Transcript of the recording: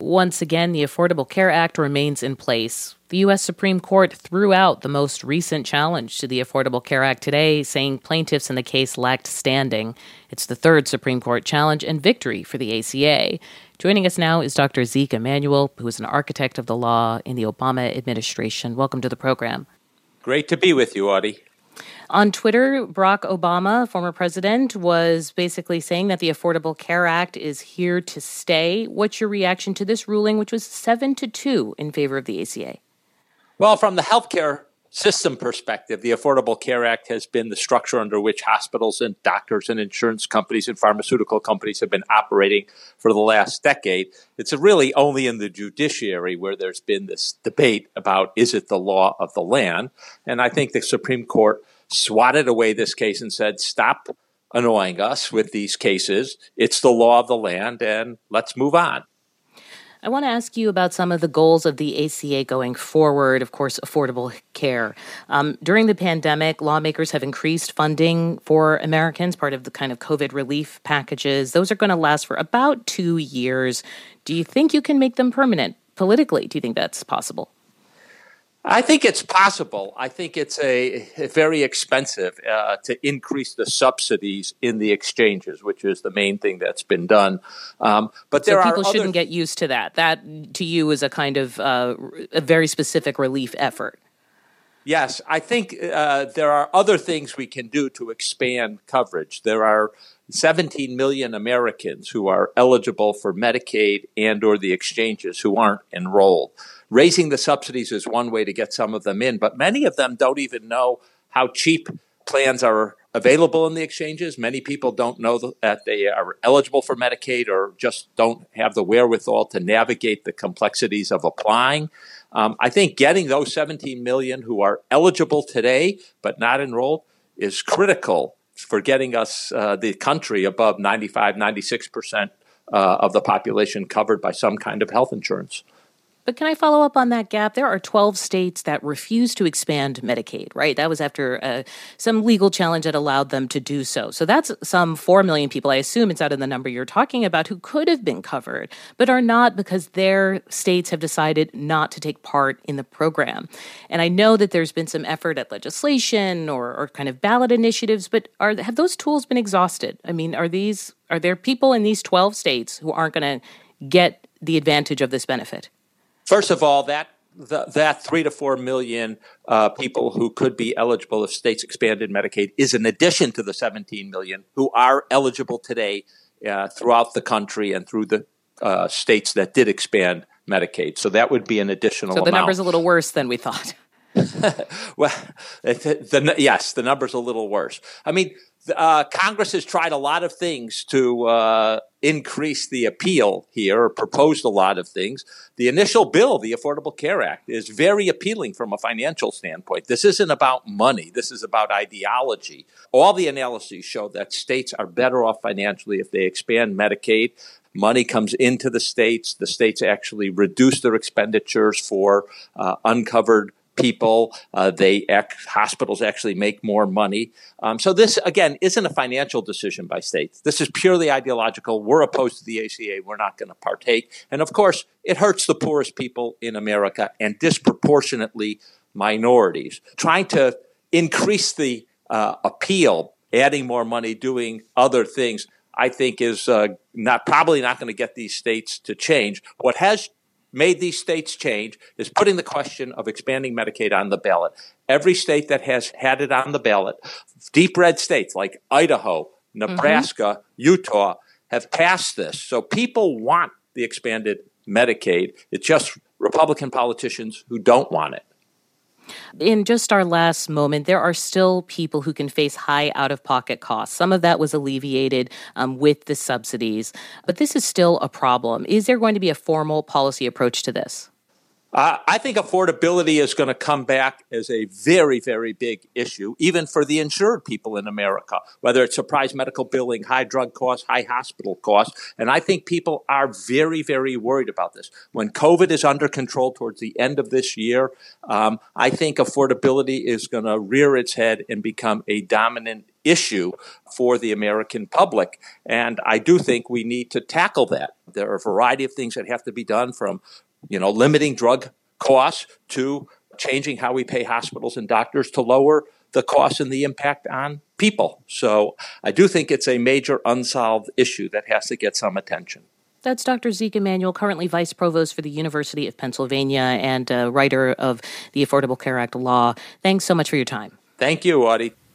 once again, the Affordable Care Act remains in place. The U.S. Supreme Court threw out the most recent challenge to the Affordable Care Act today, saying plaintiffs in the case lacked standing. It's the third Supreme Court challenge and victory for the ACA. Joining us now is Dr. Zeke Emanuel, who is an architect of the law in the Obama administration. Welcome to the program. Great to be with you, Audie. On Twitter, Barack Obama, former president, was basically saying that the Affordable Care Act is here to stay. What's your reaction to this ruling, which was 7-2 in favor of the ACA? Well, from the healthcare system perspective, the Affordable Care Act has been the structure under which hospitals and doctors and insurance companies and pharmaceutical companies have been operating for the last decade. It's really only in the judiciary where there's been this debate about, is it the law of the land? And I think the Supreme Court swatted away this case and said, stop annoying us with these cases. It's the law of the land, and let's move on. I want to ask you about some of the goals of the ACA going forward, of course, affordable care. During the pandemic, lawmakers have increased funding for Americans, part of the kind of COVID relief packages. Those are going to last for about 2 years. Do you think you can make them permanent politically? Do you think that's possible? I think it's possible. I think it's very expensive to increase the subsidies in the exchanges, which is the main thing that's been done. But there people shouldn't get used to that. That, to you, is a kind of a very specific relief effort. Yes, I think there are other things we can do to expand coverage. There are 17 million Americans who are eligible for Medicaid and or the exchanges who aren't enrolled. Raising the subsidies is one way to get some of them in, but many of them don't even know how cheap plans are available in the exchanges. Many people don't know that they are eligible for Medicaid or just don't have the wherewithal to navigate the complexities of applying. I think getting those 17 million who are eligible today but not enrolled is critical for getting us, the country, above 95, 96% of the population covered by some kind of health insurance. But can I follow up on that gap? There are 12 states that refuse to expand Medicaid, right? That was after some legal challenge that allowed them to do so. So that's some 4 million people, I assume it's out of the number you're talking about, who could have been covered, but are not because their states have decided not to take part in the program. And I know that there's been some effort at legislation or kind of ballot initiatives, but have those tools been exhausted? I mean, are there people in these 12 states who aren't going to get the advantage of this benefit? First of all, that 3 to 4 million people who could be eligible if states expanded Medicaid is in addition to the 17 million who are eligible today throughout the country and through the states that did expand Medicaid. So that would be an additional amount. So the number's a little worse than we thought. Well, yes, the number's a little worse. I mean, Congress has tried a lot of things to increase the appeal here, or proposed a lot of things. The initial bill, the Affordable Care Act, is very appealing from a financial standpoint. This isn't about money. This is about ideology. All the analyses show that states are better off financially if they expand Medicaid. Money comes into the states. The states actually reduce their expenditures for uncovered people. Hospitals actually make more money. So this, again, isn't a financial decision by states. This is purely ideological. We're opposed to the ACA. We're not going to partake. And of course, it hurts the poorest people in America and disproportionately minorities. Trying to increase the appeal, adding more money, doing other things, I think is probably not going to get these states to change. What has made these states change is putting the question of expanding Medicaid on the ballot. Every state that has had it on the ballot, deep red states like Idaho, Nebraska, Utah, have passed this. So people want the expanded Medicaid. It's just Republican politicians who don't want it. In just our last moment, there are still people who can face high out-of-pocket costs. Some of that was alleviated with the subsidies, but this is still a problem. Is there going to be a formal policy approach to this? I think affordability is going to come back as a very, very big issue, even for the insured people in America, whether it's surprise medical billing, high drug costs, high hospital costs. And I think people are very, very worried about this. When COVID is under control towards the end of this year, I think affordability is going to rear its head and become a dominant issue for the American public. And I do think we need to tackle that. There are a variety of things that have to be done, from, limiting drug costs to changing how we pay hospitals and doctors to lower the costs and the impact on people. So I do think it's a major unsolved issue that has to get some attention. That's Dr. Zeke Emanuel, currently Vice Provost for the University of Pennsylvania and writer of the Affordable Care Act law. Thanks so much for your time. Thank you, Audie.